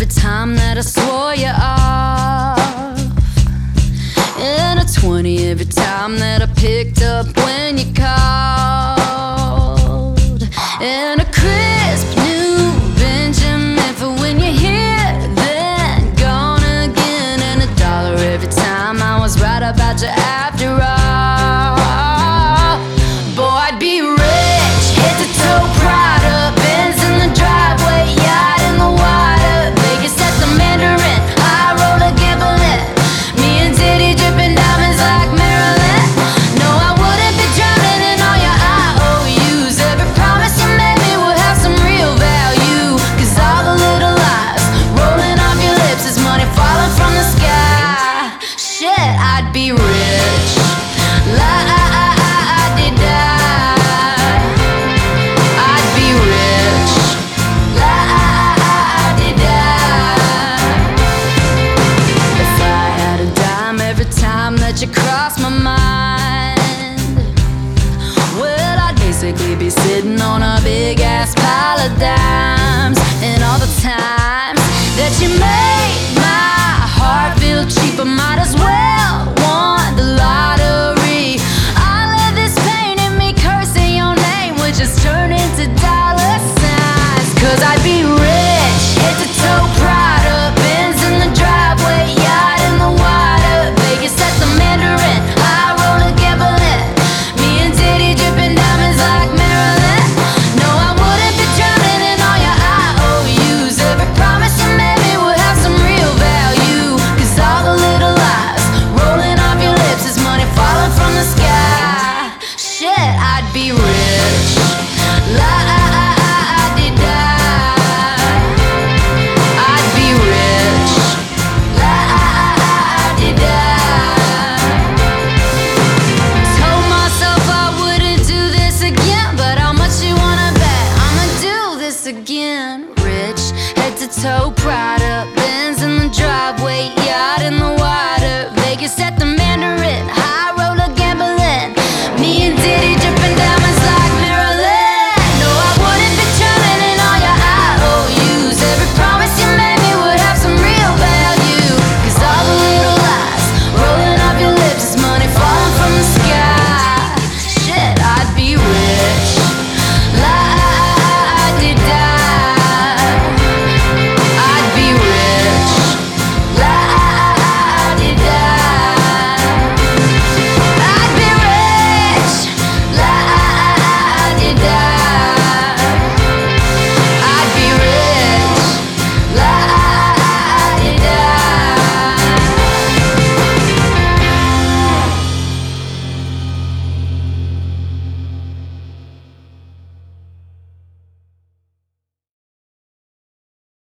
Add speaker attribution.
Speaker 1: time that I swore you off, and a 20 every time that I picked up when you called, and a crisp new Benjamin for when you're here, then gone again, and $1 every time I was right about you after all. Boy, I'd be rich, head to toe, Prada, Benz in the driveway, yacht in the water, Vegas at the Mandarin, high roller gambling, me and Diddy dripping diamonds like Marilyn. No, I wouldn't be drowning in all your IOUs. Every promise you made me will have some real value, 'cause all the little lies rolling off your lips is money falling from the sky. Shit, I'd be rich. That you cross my mind, well, I'd basically be sitting on a big ass pile of dimes. And all the times that you made my heart feel cheap, I might as well want the lottery. All of this pain and me cursing your name would just turn into dollar signs, 'cause I'd be rich, head to toe, Prada, Benz in the driveway, yacht in the water, Vegas at the Mandarin, high roller gambling, me and Diddy dripping diamonds like Marilyn. No, I wouldn't be drowning in all your IOUs. Every promise you made me will have some real value, 'cause all the little lies rolling off your lips is money falling from the sky. Shit, I'd be rich. I'd be rich. Told myself I wouldn't do this again, but how much you wanna bet I'ma do this again? Rich, head to toe, Prada,